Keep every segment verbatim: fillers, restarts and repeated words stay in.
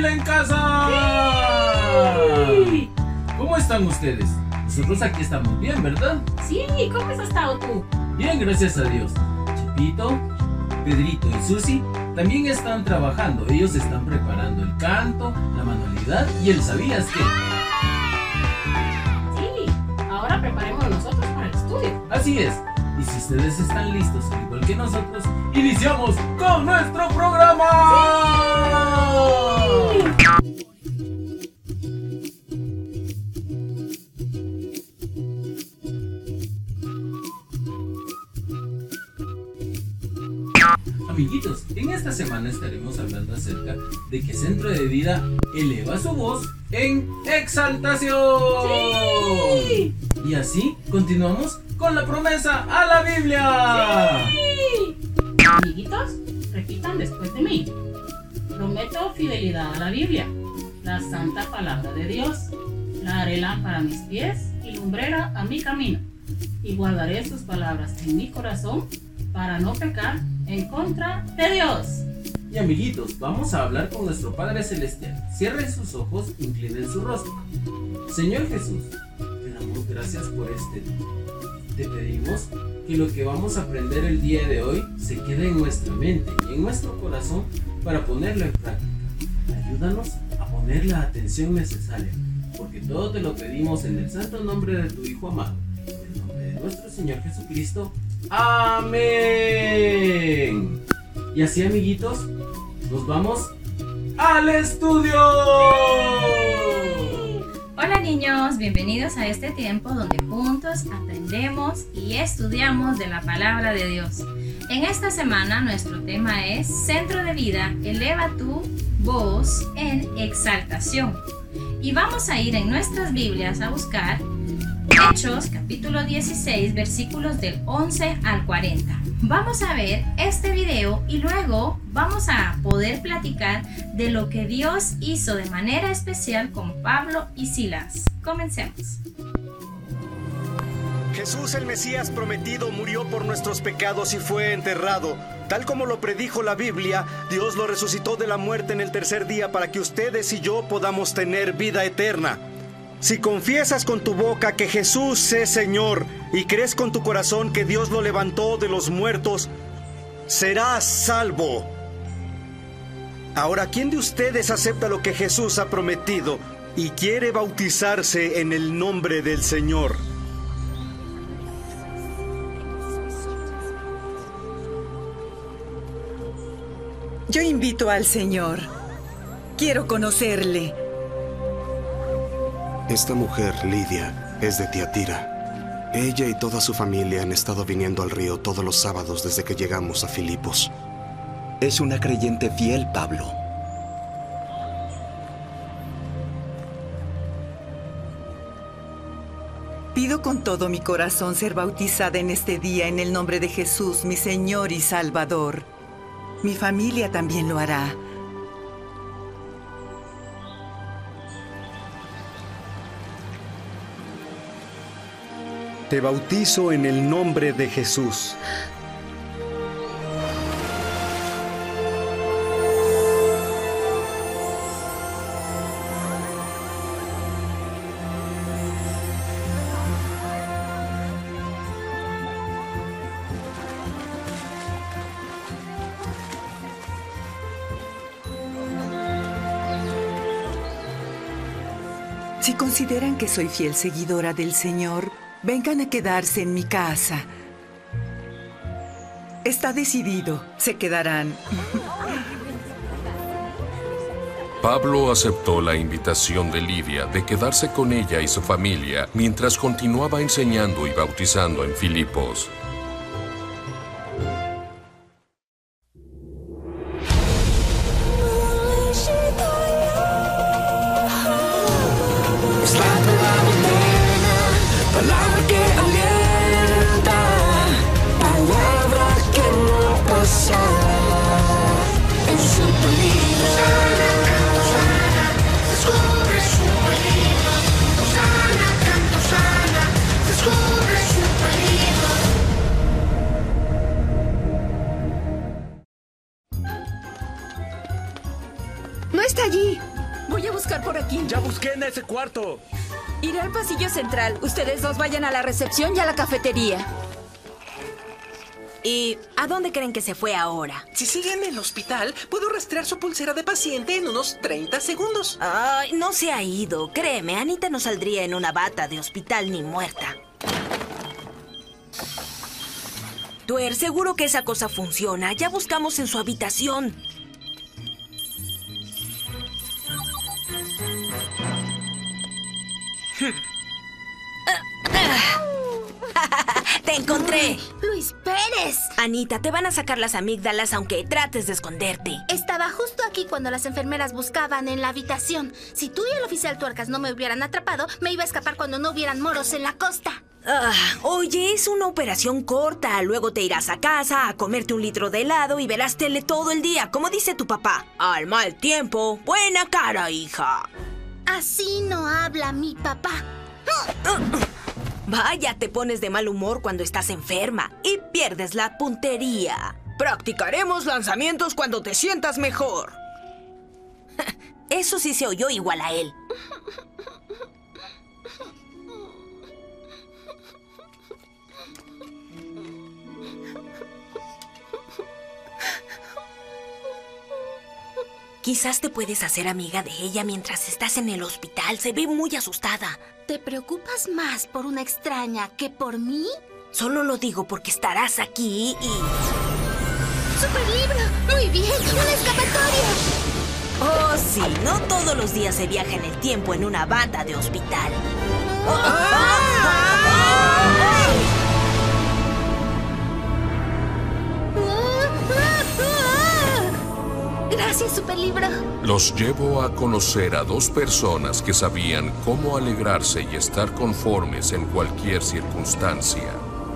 en casa! ¡Sí! ¿Cómo están ustedes? Nosotros aquí estamos bien, ¿verdad? Sí, ¿cómo has estado tú? Bien, gracias a Dios. Chipito, Pedrito y Susi también están trabajando. Ellos están preparando el canto, la manualidad y el ¿sabías qué? Sí, ahora preparemos nosotros para el estudio. Así es. Y si ustedes están listos, al igual que nosotros, iniciamos con nuestro programa. ¡Sí! Amiguitos, en esta semana estaremos hablando acerca de que Centro de Vida eleva su voz en exaltación. ¡Sí! Y así continuamos con la promesa a la Biblia. ¡Sí! Amiguitos, repitan después de mí. Prometo fidelidad a la Biblia, la santa palabra de Dios. La haré lámpara a mis pies y lumbrera a mi camino. Y guardaré sus palabras en mi corazón para no pecar en contra de Dios. Y amiguitos, vamos a hablar con nuestro Padre Celestial. Cierren sus ojos, inclinen su rostro. Señor Jesús, te damos gracias por este día. Te pedimos que lo que vamos a aprender el día de hoy se quede en nuestra mente y en nuestro corazón para ponerlo en práctica. Ayúdanos a poner la atención necesaria, porque todo te lo pedimos en el santo nombre de tu Hijo amado, en el nombre de nuestro Señor Jesucristo. Amén. Y así, amiguitos, nos vamos al estudio. Hola niños, bienvenidos a este tiempo donde juntos aprendemos y estudiamos de la palabra de Dios. En esta semana nuestro tema es Centro de Vida, eleva tu voz en exaltación. Y vamos a ir en nuestras Biblias a buscar Hechos capítulo dieciséis versículos del once al cuarenta. Vamos a ver este video y luego vamos a poder platicar de lo que Dios hizo de manera especial con Pablo y Silas. Comencemos. Jesús, el Mesías prometido, murió por nuestros pecados y fue enterrado. Tal como lo predijo la Biblia, Dios lo resucitó de la muerte en el tercer día para que ustedes y yo podamos tener vida eterna. Si confiesas con tu boca que Jesús es Señor y crees con tu corazón que Dios lo levantó de los muertos, serás salvo. Ahora, ¿quién de ustedes acepta lo que Jesús ha prometido y quiere bautizarse en el nombre del Señor? Yo invito al Señor. Quiero conocerle. Esta mujer, Lidia, es de Tiatira. Ella y toda su familia han estado viniendo al río todos los sábados desde que llegamos a Filipos. Es una creyente fiel, Pablo. Pido con todo mi corazón ser bautizada en este día en el nombre de Jesús, mi Señor y Salvador. Mi familia también lo hará. Te bautizo en el nombre de Jesús. Si consideran que soy fiel seguidora del Señor, vengan a quedarse en mi casa. Está decidido, se quedarán. Pablo aceptó la invitación de Lidia de quedarse con ella y su familia mientras continuaba enseñando y bautizando en Filipos. Ya busqué en ese cuarto. Iré al pasillo central. Ustedes dos vayan a la recepción y a la cafetería. ¿Y a dónde creen que se fue ahora? Si sigue en el hospital, puedo rastrear su pulsera de paciente en unos treinta segundos. Ay, no se ha ido. Créeme, Anita no saldría en una bata de hospital ni muerta. Tuer, seguro que esa cosa funciona. Ya buscamos en su habitación. ¡Te encontré! ¡Luis Pérez! Anita, te van a sacar las amígdalas aunque trates de esconderte. Estaba justo aquí cuando las enfermeras buscaban en la habitación. Si tú y el oficial Tuercas no me hubieran atrapado, me iba a escapar cuando no hubieran moros en la costa. Ah, oye, es una operación corta. Luego te irás a casa a comerte un litro de helado y verás tele todo el día, como dice tu papá. Al mal tiempo, buena cara, hija. Así no habla mi papá. Vaya, te pones de mal humor cuando estás enferma y pierdes la puntería. Practicaremos lanzamientos cuando te sientas mejor. Eso sí se oyó igual a él. Quizás te puedes hacer amiga de ella mientras estás en el hospital. Se ve muy asustada. ¿Te preocupas más por una extraña que por mí? Solo lo digo porque estarás aquí y... ¡Superlibro! ¡Muy bien! ¡Una escapatoria! Oh, sí. No todos los días se viaja en el tiempo en una bata de hospital. Oh, oh, oh, Gracias, Superlibro. Los llevo a conocer a dos personas que sabían cómo alegrarse y estar conformes en cualquier circunstancia.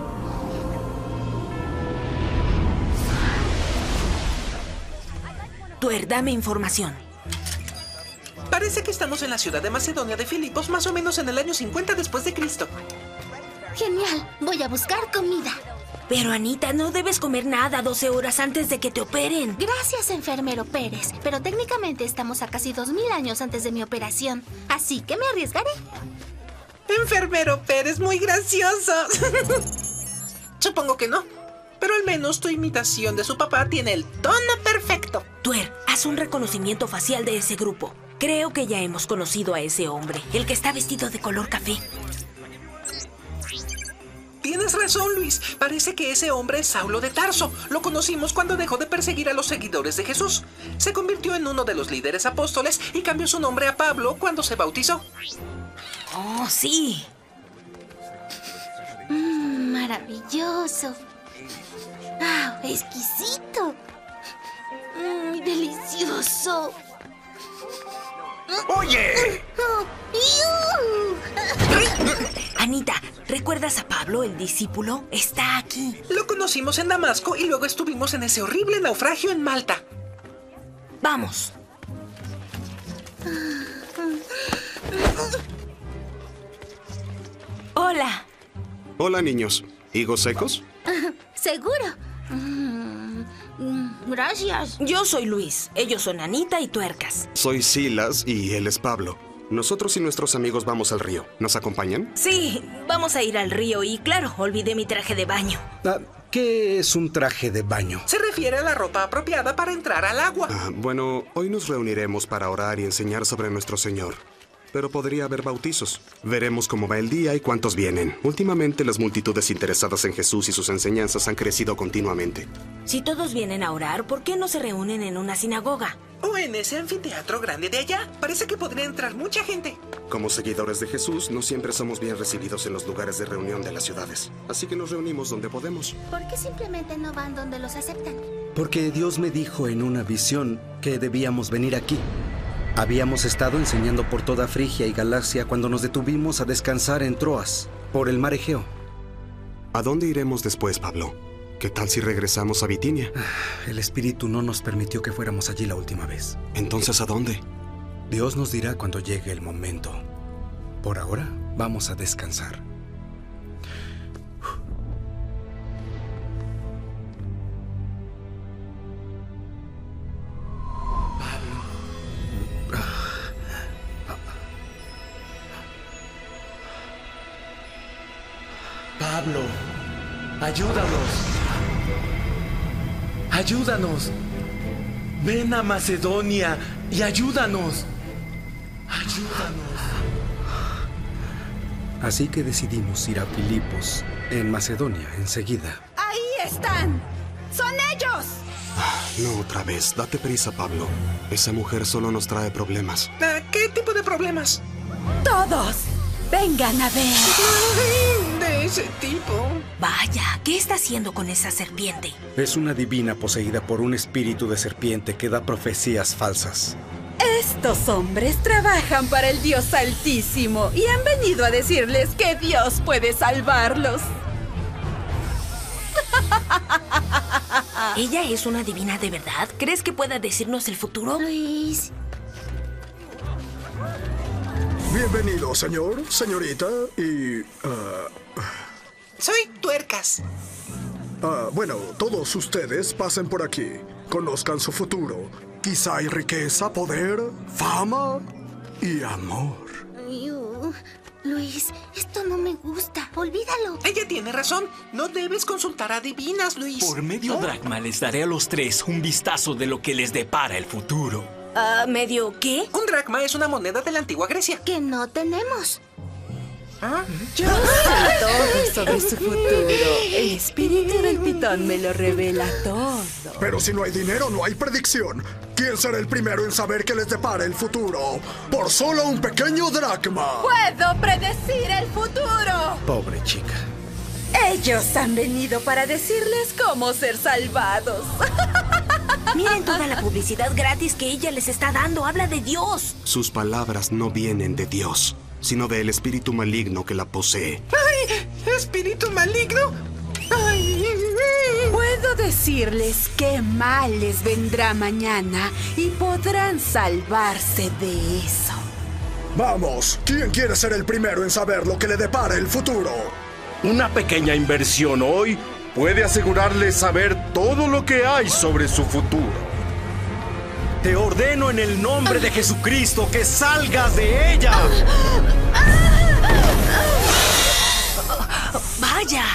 Tuer, dame información. Parece que estamos en la ciudad de Macedonia de Filipos, más o menos en el año cincuenta después de Cristo. Genial. Voy a buscar comida. Pero, Anita, no debes comer nada doce horas antes de que te operen. Gracias, enfermero Pérez. Pero técnicamente estamos a casi dos mil años antes de mi operación. Así que me arriesgaré. Enfermero Pérez, muy gracioso. Supongo que no. Pero al menos tu imitación de su papá tiene el tono perfecto. Tuer, haz un reconocimiento facial de ese grupo. Creo que ya hemos conocido a ese hombre, el que está vestido de color café. Tienes razón, Luis. Parece que ese hombre es Saulo de Tarso. Lo conocimos cuando dejó de perseguir a los seguidores de Jesús. Se convirtió en uno de los líderes apóstoles y cambió su nombre a Pablo cuando se bautizó. Oh, sí. Mmm, maravilloso. ¡Ah, exquisito! Mmm, delicioso. ¡Oye! Anita, ¿recuerdas a Pablo, el discípulo? Está aquí. Lo conocimos en Damasco y luego estuvimos en ese horrible naufragio en Malta. Vamos. Hola. Hola, niños. ¿Higos secos? ¿Seguro? Mm, mm, gracias. Yo soy Luis. Ellos son Anita y Tuercas. Soy Silas y él es Pablo. Nosotros y nuestros amigos vamos al río. ¿Nos acompañan? Sí, vamos a ir al río y, claro, olvidé mi traje de baño. Ah, ¿qué es un traje de baño? Se refiere a la ropa apropiada para entrar al agua. Ah, bueno, hoy nos reuniremos para orar y enseñar sobre nuestro Señor. Pero podría haber bautizos. Veremos cómo va el día y cuántos vienen. Últimamente las multitudes interesadas en Jesús y sus enseñanzas han crecido continuamente. Si todos vienen a orar, ¿por qué no se reúnen en una sinagoga? O en ese anfiteatro grande de allá. Parece que podría entrar mucha gente. Como seguidores de Jesús, no siempre somos bien recibidos en los lugares de reunión de las ciudades. Así que nos reunimos donde podemos. ¿Por qué simplemente no van donde los aceptan? Porque Dios me dijo en una visión que debíamos venir aquí. Habíamos estado enseñando por toda Frigia y Galacia cuando nos detuvimos a descansar en Troas, por el mar Egeo. ¿A dónde iremos después, Pablo? ¿Qué tal si regresamos a Bitinia? El Espíritu no nos permitió que fuéramos allí la última vez. ¿Entonces a dónde? Dios nos dirá cuando llegue el momento. Por ahora, vamos a descansar. Pablo. Ayúdanos. Ayúdanos. Ven a Macedonia y ayúdanos. Ayúdanos. Así que decidimos ir a Filipos, en Macedonia, enseguida. ¡Ahí están! ¡Son ellos! No otra vez. Date prisa, Pablo. Esa mujer solo nos trae problemas. ¿Qué tipo de problemas? ¡Todos! ¡Vengan a ver! De ese tipo. Vaya, ¿qué está haciendo con esa serpiente? Es una divina poseída por un espíritu de serpiente que da profecías falsas. Estos hombres trabajan para el Dios Altísimo y han venido a decirles que Dios puede salvarlos. ¿Ella es una divina de verdad? ¿Crees que pueda decirnos el futuro? Luis. Bienvenido, señor, señorita, y... Uh, Soy Tuercas. Uh, bueno, todos ustedes pasen por aquí. Conozcan su futuro. Quizá hay riqueza, poder, fama y amor. Ay, uh, Luis, esto no me gusta. Olvídalo. Ella tiene razón. No debes consultar a divinas, Luis. Por medio ¿Oh? dracma les daré a los tres un vistazo de lo que les depara el futuro. Uh, ¿Medio qué? Un dracma es una moneda de la antigua Grecia. Que no tenemos. ¿Ah? Yo sé todo sobre su futuro. El espíritu del pitón me lo revela todo. Pero si no hay dinero, no hay predicción. ¿Quién será el primero en saber qué les depara el futuro? Por solo un pequeño dracma. ¡Puedo predecir el futuro! Pobre chica. Ellos han venido para decirles cómo ser salvados. Miren toda la publicidad gratis que ella les está dando. Habla de Dios. Sus palabras no vienen de Dios, sino del espíritu maligno que la posee. ¡Ay! ¿Espíritu maligno? ¡Ay! Puedo decirles qué mal les vendrá mañana y podrán salvarse de eso. Vamos, ¿quién quiere ser el primero en saber lo que le depara el futuro? Una pequeña inversión hoy puede asegurarles saber todo lo que hay sobre su futuro. Te ordeno en el nombre de Jesucristo que salgas de ella. ¡Vaya!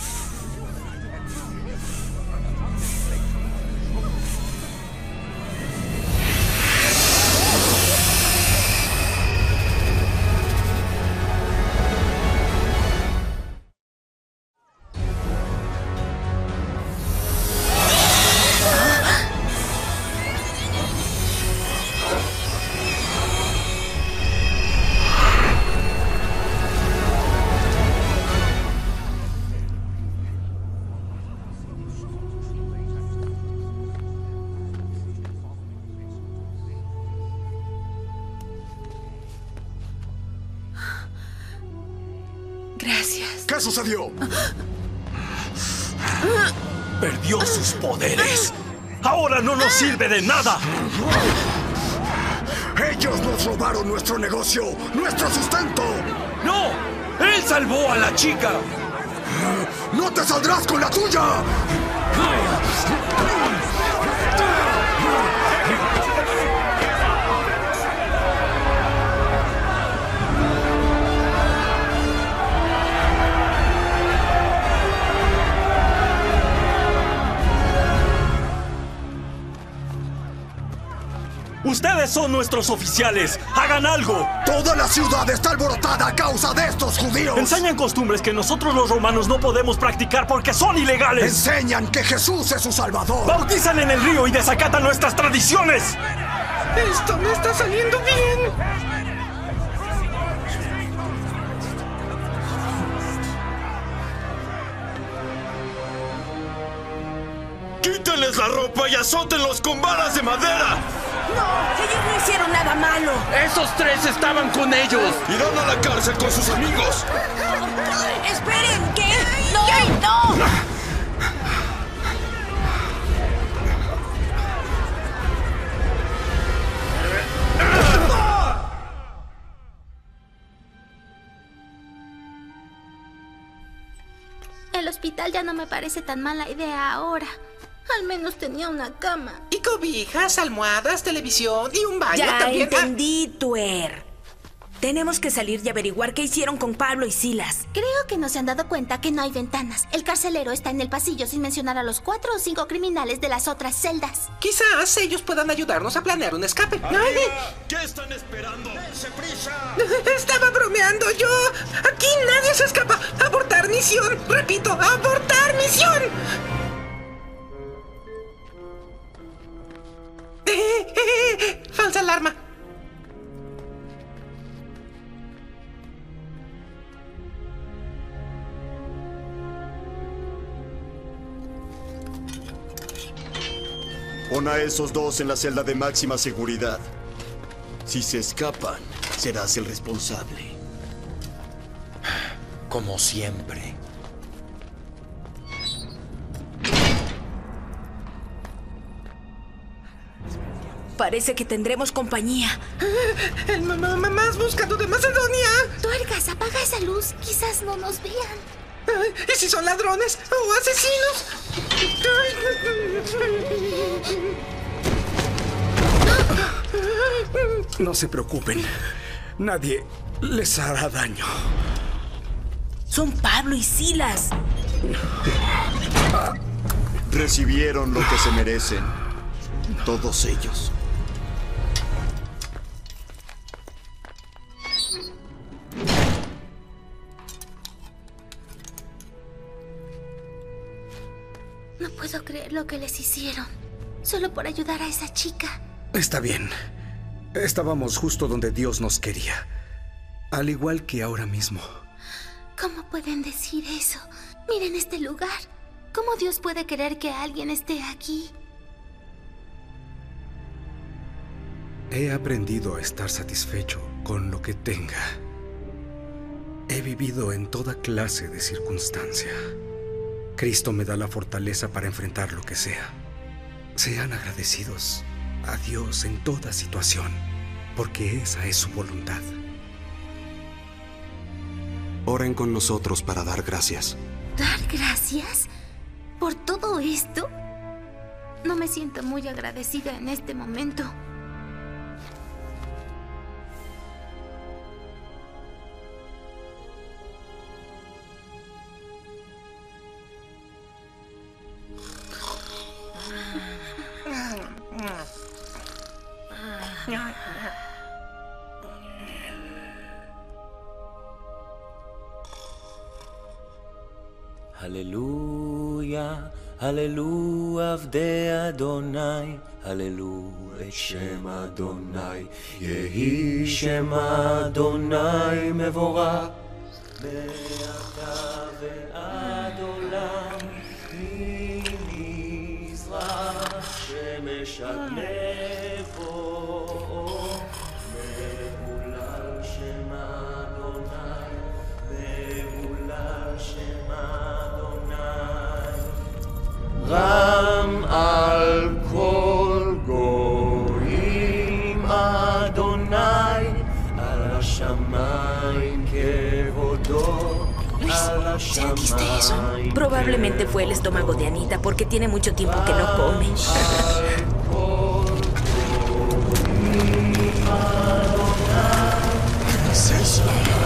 Gracias. ¿Qué sucedió? Perdió sus poderes. Ahora no nos sirve de nada. Ellos nos robaron nuestro negocio, nuestro sustento. ¡No! ¡Él salvó a la chica! ¡No te saldrás con la tuya! ¡Ustedes son nuestros oficiales! ¡Hagan algo! ¡Toda la ciudad está alborotada a causa de estos judíos! Enseñan costumbres que nosotros los romanos no podemos practicar porque son ilegales. Enseñan que Jesús es su salvador. Bautizan en el río y desacatan nuestras tradiciones. Esto no está saliendo bien. ¡Quítenles la ropa y azótenlos con varas de madera! ¡No! ¡Ellos no hicieron nada malo! ¡Esos tres estaban con ellos! ¡Irán a la cárcel con sus amigos! ¡Esperen! ¿Qué? ¡No! ¡No! El hospital ya no me parece tan mala idea ahora. Al menos tenía una cama. Y cobijas, almohadas, televisión y un baño ya también. entendí, Tuer. Tenemos que salir y averiguar qué hicieron con Pablo y Silas. Creo que no se han dado cuenta que no hay ventanas. El carcelero está en el pasillo sin mencionar a los cuatro o cinco criminales de las otras celdas. Quizás ellos puedan ayudarnos a planear un escape. ¡Ay! ¿Qué están esperando? ¡Dense prisa! Estaba bromeando yo. Aquí nadie se escapa. Abortar misión. Repito, abortar misión. Eh, eh, eh, falsa alarma. Pon a esos dos en la celda de máxima seguridad. Si se escapan, serás el responsable. Como siempre. Parece que tendremos compañía. El mamá más buscado de Macedonia. Tuercas, apaga esa luz. Quizás no nos vean. ¿Y si son ladrones o asesinos? No se preocupen. Nadie les hará daño. Son Pablo y Silas. Recibieron lo que se merecen. Todos ellos. No puedo creer lo que les hicieron. Solo por ayudar a esa chica. Está bien. Estábamos justo donde Dios nos quería. Al igual que ahora mismo. ¿Cómo pueden decir eso? Miren este lugar. ¿Cómo Dios puede querer que alguien esté aquí? He aprendido a estar satisfecho con lo que tenga. He vivido en toda clase de circunstancia. Cristo me da la fortaleza para enfrentar lo que sea. Sean agradecidos a Dios en toda situación, porque esa es su voluntad. Oren con nosotros para dar gracias. ¿Dar gracias? ¿Por todo esto? No me siento muy agradecida en este momento. Hallelujah, Hallelujah, Avdei Adonai, Hallelujah, Shem Adonai, Yehi Shem Adonai Mevorach, Me'ata ve'ad olam, Mimizrach Shemesh ad levo, Mehulal Shem Adonai, Mehulal Shem Ram al kol goyim Adonai al hashamayim kevodo. ¿Sentiste eso? Probablemente fue el estómago de Anita porque tiene mucho tiempo que no come. ¿Qué es eso?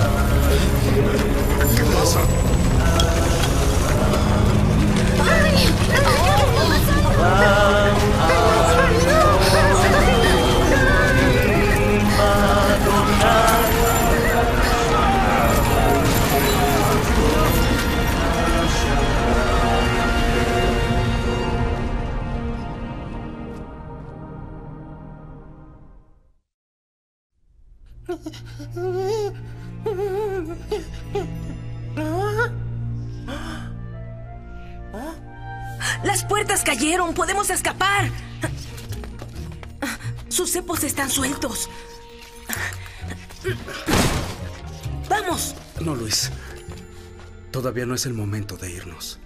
¿Qué pasa? ¡Las puertas cayeron! ¡Podemos escapar! Sus cepos están sueltos. ¡Vamos! No, Luis. Todavía no es el momento de irnos.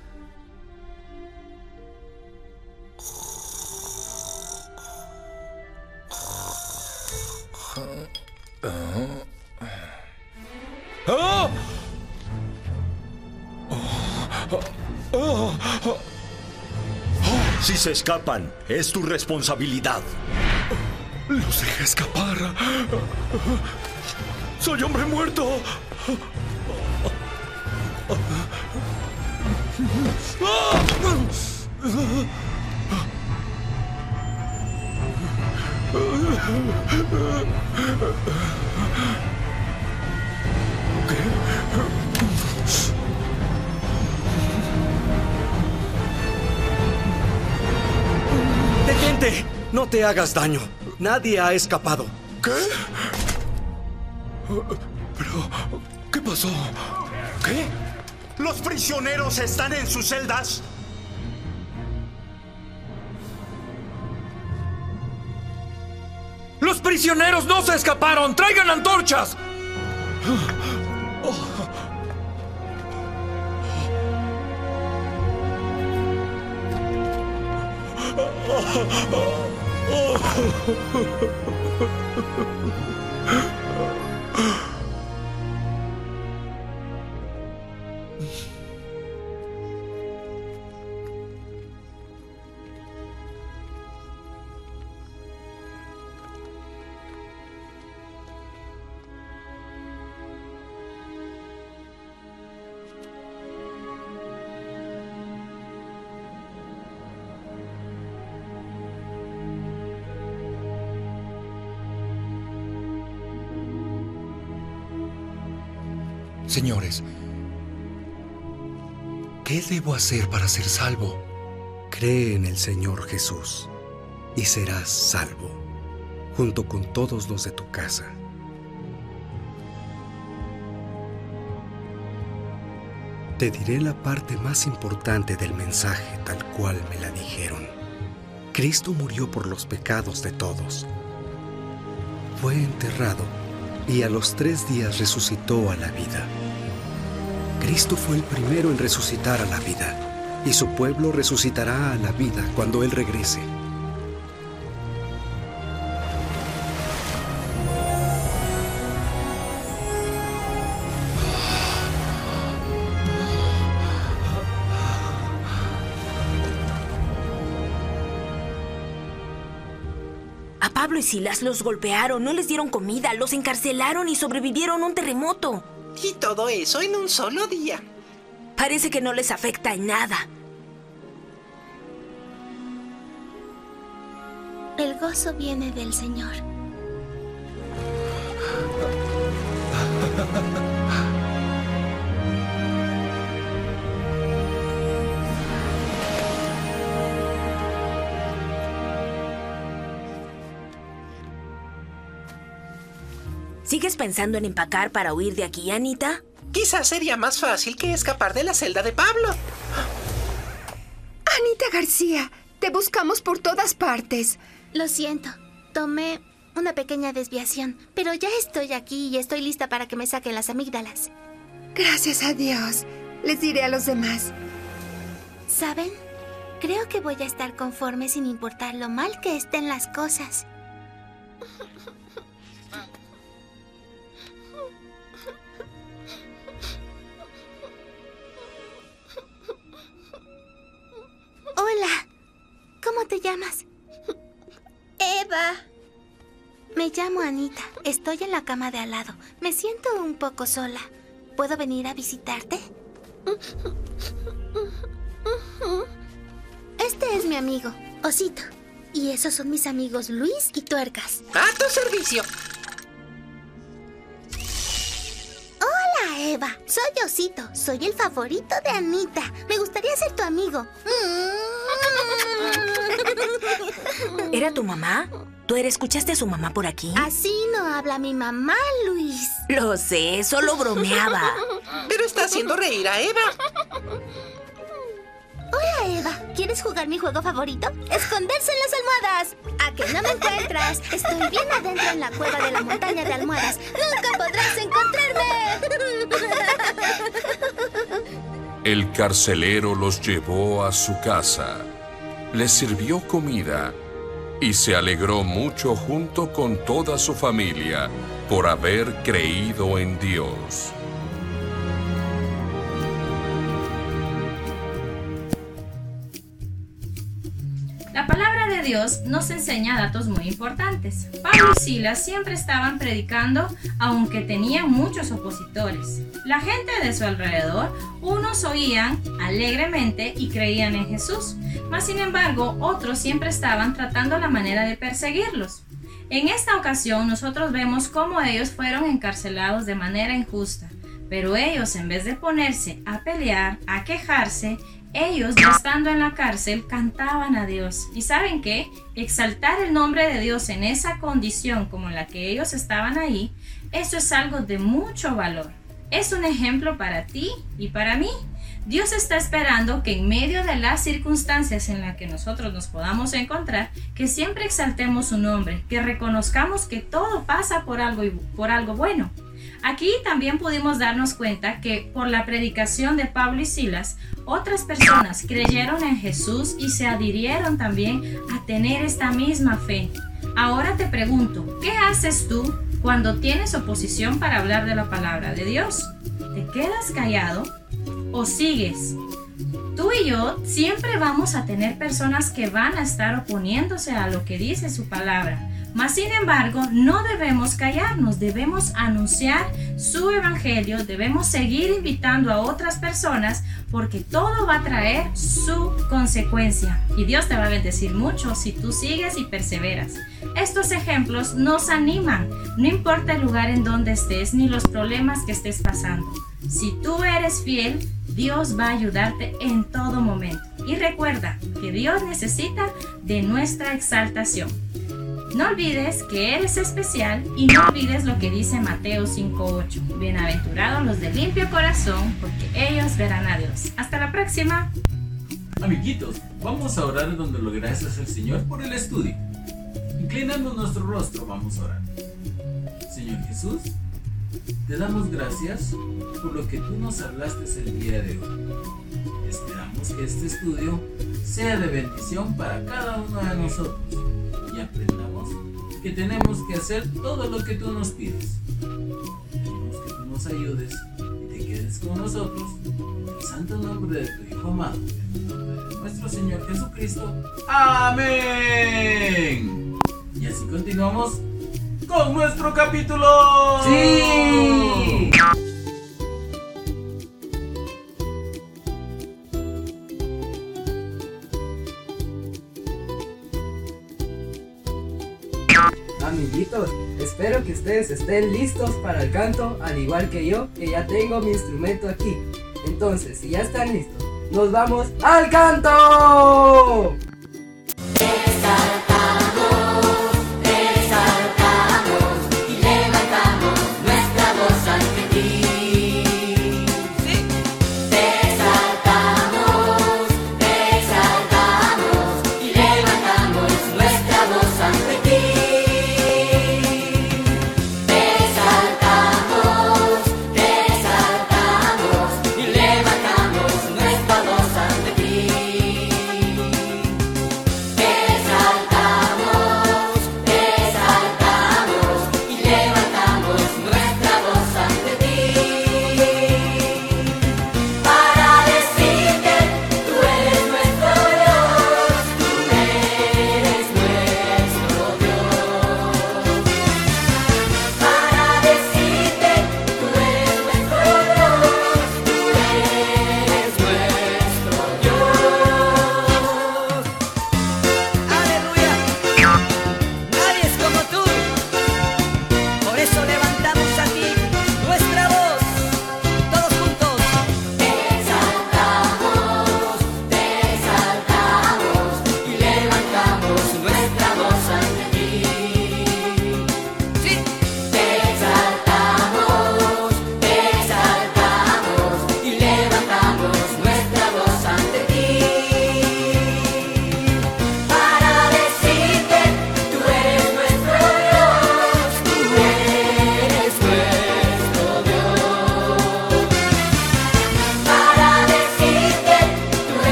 ¡Oh! Si se escapan, es tu responsabilidad. Los dejé escapar. ¡Soy hombre muerto! ¡Detente! No te hagas daño. Nadie ha escapado. ¿Qué? Pero, ¿qué pasó? ¿Qué? ¿Los prisioneros están en sus celdas? ¡Los prisioneros no se escaparon! ¡Traigan antorchas! Señores, ¿qué debo hacer para ser salvo? Cree en el Señor Jesús y serás salvo, junto con todos los de tu casa. Te diré la parte más importante del mensaje tal cual me la dijeron. Cristo murió por los pecados de todos. Fue enterrado y a los tres días resucitó a la vida. Cristo fue el primero en resucitar a la vida, y su pueblo resucitará a la vida cuando Él regrese. A Pablo y Silas los golpearon, no les dieron comida, los encarcelaron y sobrevivieron a un terremoto. Y todo eso en un solo día. Parece que no les afecta en nada. El gozo viene del Señor. ¿Sigues pensando en empacar para huir de aquí, Anita? Quizás sería más fácil que escapar de la celda de Pablo. Anita García, te buscamos por todas partes. Lo siento, tomé una pequeña desviación, pero ya estoy aquí y estoy lista para que me saquen las amígdalas. Gracias a Dios. Les diré a los demás. ¿Saben? Creo que voy a estar conforme sin importar lo mal que estén las cosas. Hola, ¿cómo te llamas? Eva. Me llamo Anita. Estoy en la cama de al lado. Me siento un poco sola. ¿Puedo venir a visitarte? Este es mi amigo, Osito. Y esos son mis amigos Luis y Tuercas. ¡A tu servicio! Hola, Eva. Soy Osito. Soy el favorito de Anita. Me gustaría ser tu amigo. ¿Era tu mamá? ¿Tú eres, escuchaste a su mamá por aquí? Así no habla mi mamá, Luis. Lo sé, solo bromeaba. Pero está haciendo reír a Eva. Hola, Eva. ¿Quieres jugar mi juego favorito? Esconderse en las almohadas. ¿A que no me encuentras? Estoy bien adentro en la cueva de la montaña de almohadas. ¡Nunca podrás encontrarme! El carcelero los llevó a su casa, les sirvió comida y se alegró mucho junto con toda su familia por haber creído en Dios. La palabra de Dios nos enseña datos muy importantes. Pablo y Silas siempre estaban predicando, aunque tenían muchos opositores. La gente de su alrededor, unos oían alegremente y creían en Jesús, mas sin embargo, otros siempre estaban tratando la manera de perseguirlos. En esta ocasión, nosotros vemos cómo ellos fueron encarcelados de manera injusta, pero ellos, en vez de ponerse a pelear, a quejarse, ellos, ya estando en la cárcel, cantaban a Dios. ¿Y saben qué? Exaltar el nombre de Dios en esa condición como en la que ellos estaban ahí, eso es algo de mucho valor. Es un ejemplo para ti y para mí. Dios está esperando que en medio de las circunstancias en las que nosotros nos podamos encontrar, que siempre exaltemos su nombre, que reconozcamos que todo pasa por algo, por algo bueno. Aquí también pudimos darnos cuenta que por la predicación de Pablo y Silas, otras personas creyeron en Jesús y se adhirieron también a tener esta misma fe. Ahora te pregunto, ¿qué haces tú cuando tienes oposición para hablar de la palabra de Dios? ¿Te quedas callado o sigues? Tú y yo siempre vamos a tener personas que van a estar oponiéndose a lo que dice su palabra. Mas sin embargo, no debemos callarnos, debemos anunciar su evangelio, debemos seguir invitando a otras personas porque todo va a traer su consecuencia. Y Dios te va a bendecir mucho si tú sigues y perseveras. Estos ejemplos nos animan, no importa el lugar en donde estés ni los problemas que estés pasando. Si tú eres fiel, Dios va a ayudarte en todo momento. Y recuerda que Dios necesita de nuestra exaltación. No olvides que eres especial y no olvides lo que dice Mateo cinco ocho. Bienaventurados los de limpio corazón, porque ellos verán a Dios. Hasta la próxima. Amiguitos, vamos a orar donde lo gracias al Señor por el estudio. Inclinando nuestro rostro, vamos a orar. Señor Jesús, te damos gracias por lo que tú nos hablaste el día de hoy. Esperamos que este estudio sea de bendición para cada uno de nosotros y aprendamos que tenemos que hacer todo lo que tú nos pides. Pedimos que tú nos ayudes y te quedes con nosotros en el santo nombre de tu Hijo amado, en el nombre de nuestro Señor Jesucristo. ¡Amén! Y así continuamos con nuestro capítulo. ¡Sí! Amiguitos, espero que ustedes estén listos para el canto, al igual que yo, que ya tengo mi instrumento aquí. Entonces, si ya están listos, ¡nos vamos al canto! Exaltamos,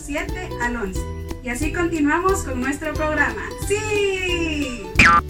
siete al once. Y así continuamos con nuestro programa. ¡Sí!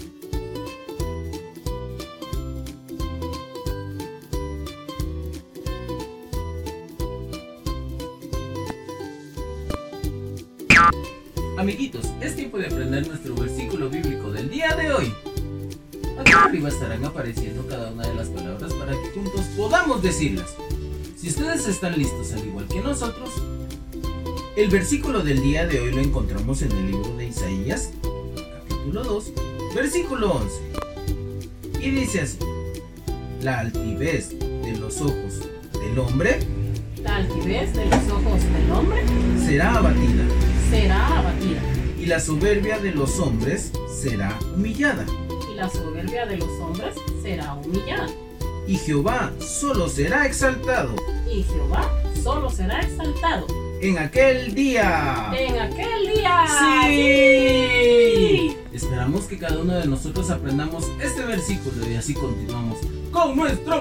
Amiguitos, es tiempo de aprender nuestro versículo bíblico del día de hoy. Acá arriba estarán apareciendo cada una de las palabras para que juntos podamos decirlas. Si ustedes están listos al igual que nosotros, el versículo del día de hoy lo encontramos en el libro de Isaías, capítulo dos, versículo once. Y dice así: la altivez de los ojos del hombre, la altivez de los ojos del hombre será abatida. será abatida. Y la soberbia de los hombres será humillada. Y la soberbia de los hombres será humillada. Y Jehová solo será exaltado. Y Jehová solo será exaltado. En aquel día. En aquel día. ¡Sí! Sí. Esperamos que cada uno de nosotros aprendamos este versículo y así continuamos con nuestro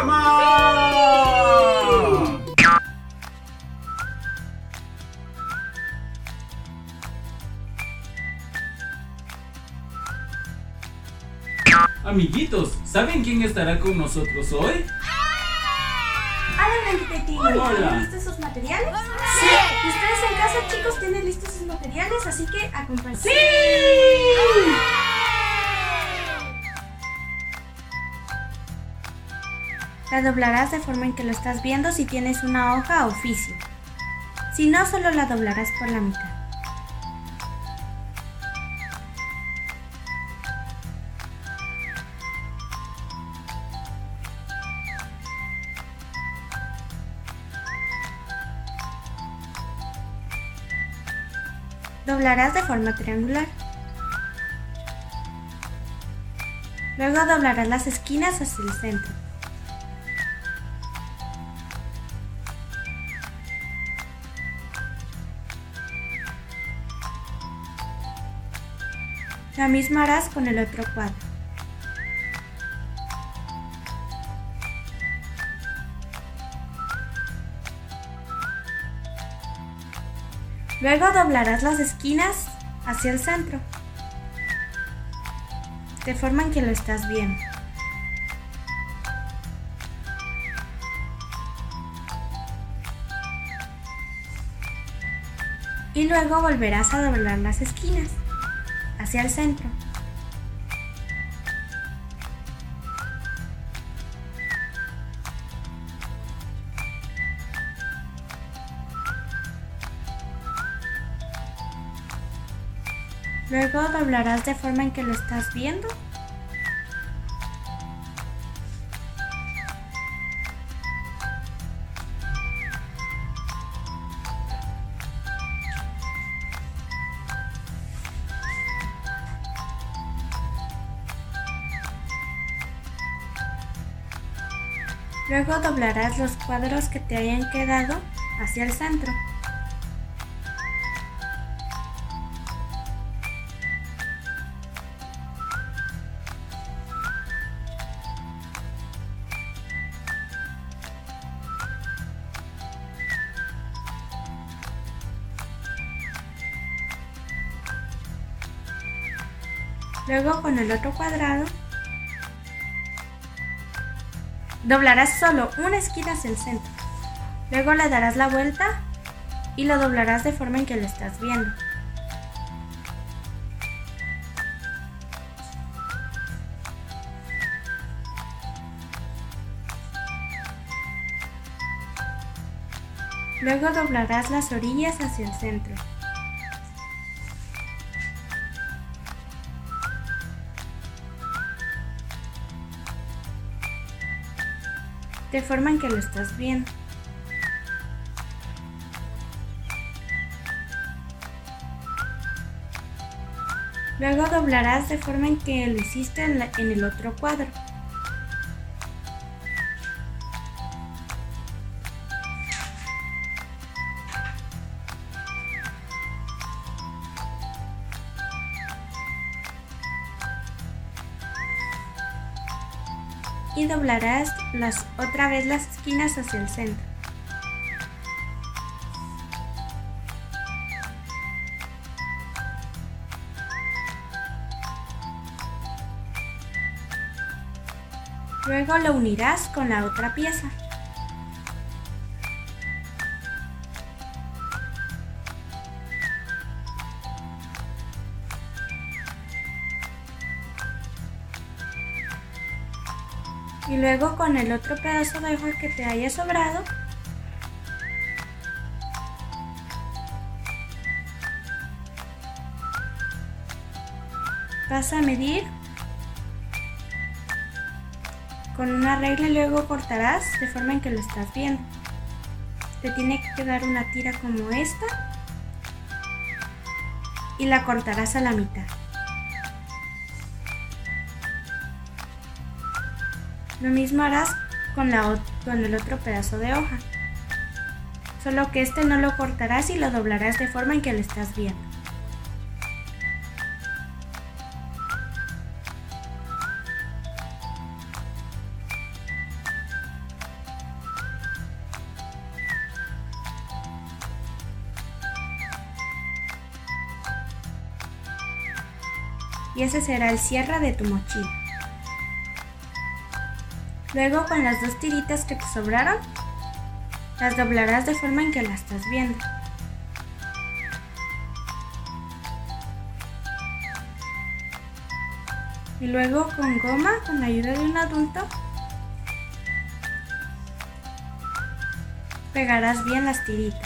programa. ¡Sí! Amiguitos, ¿saben quién estará con nosotros hoy? Hola, Blanquita y Tigre. ¿Tienen listos sus materiales? Sí. ¿Y ustedes en casa, chicos, tienen listos sus materiales? Así que acompáñenme. ¡Sí! La doblarás de forma en que lo estás viendo si tienes una hoja a oficio. Si no, solo la doblarás por la mitad. Doblarás de forma triangular. Luego doblarás las esquinas hacia el centro. Lo mismo harás con el otro cuadro. Luego doblarás las esquinas hacia el centro, de forma en que lo estás viendo. Y luego volverás a doblar las esquinas hacia el centro. Luego doblarás de forma en que lo estás viendo. Luego doblarás los cuadros que te hayan quedado hacia el centro. Luego con el otro cuadrado doblarás solo una esquina hacia el centro. Luego le darás la vuelta y lo doblarás de forma en que lo estás viendo. Luego doblarás las orillas hacia el centro. De forma en que lo estás viendo. Luego doblarás de forma en que lo hiciste en, la, en el otro cuadro. Y doblarás las, otra vez las esquinas hacia el centro. Luego lo unirás con la otra pieza. Y luego con el otro pedazo de hoja que te haya sobrado, vas a medir con una regla y luego cortarás de forma en que lo estás viendo. Te tiene que quedar una tira como esta y la cortarás a la mitad. Lo mismo harás con, la, con el otro pedazo de hoja, solo que este no lo cortarás y lo doblarás de forma en que lo estás viendo. Y ese será el cierre de tu mochila. Luego con las dos tiritas que te sobraron, las doblarás de forma en que la estás viendo. Y luego con goma, con la ayuda de un adulto, pegarás bien las tiritas.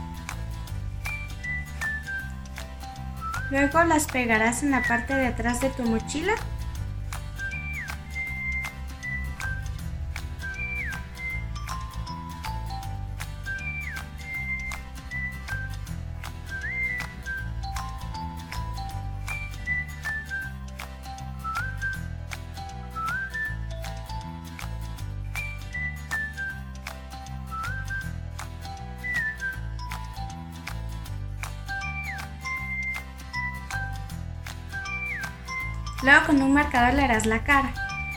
Luego las pegarás en la parte de atrás de tu mochila. Luego con un marcador le harás la cara.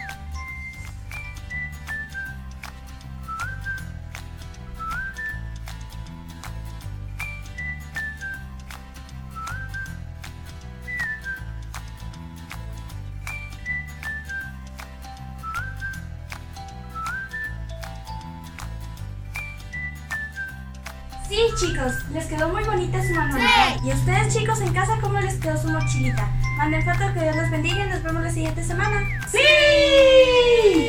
Sí, chicos, les quedó muy bonita su manualidad. Sí. Y a ustedes, chicos, en casa, ¿cómo les quedó su mochilita? Manden foto, que Dios los bendiga y nos vemos la siguiente semana. ¡Sí!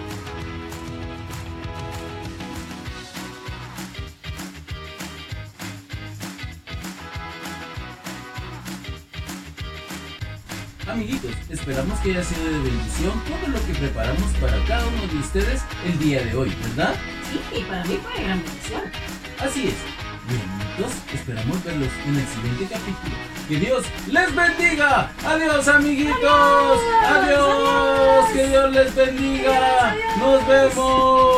Amiguitos, esperamos que haya sido de bendición todo lo que preparamos para cada uno de ustedes el día de hoy, ¿verdad? Sí, y para mí fue de gran bendición. Así es. Bien, amiguitos, esperamos verlos en el siguiente capítulo. ¡Que Dios les bendiga! ¡Adiós, amiguitos! ¡Adiós! ¡Adiós! ¡Que Dios les bendiga! ¡Nos vemos!